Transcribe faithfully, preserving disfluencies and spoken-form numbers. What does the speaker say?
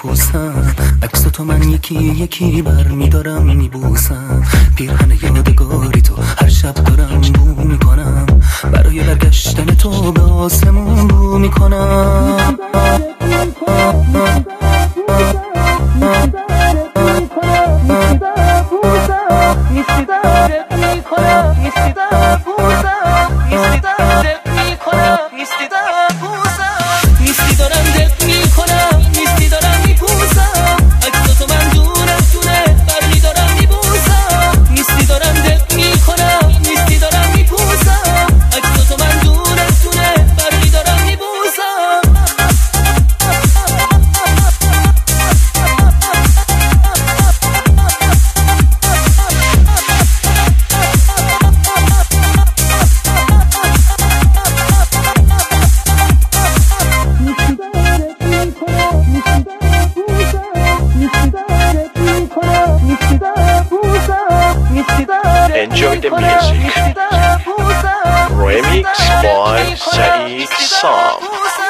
پوستم، عکس تو من یکی یکی بر میدارم میبوسم. پیرهن یادگاری تو هر شب دارم بو میکنم، برای برگشتن تو به آسمون بو میکنم. Enjoy the music. Remix by Saeed Sam.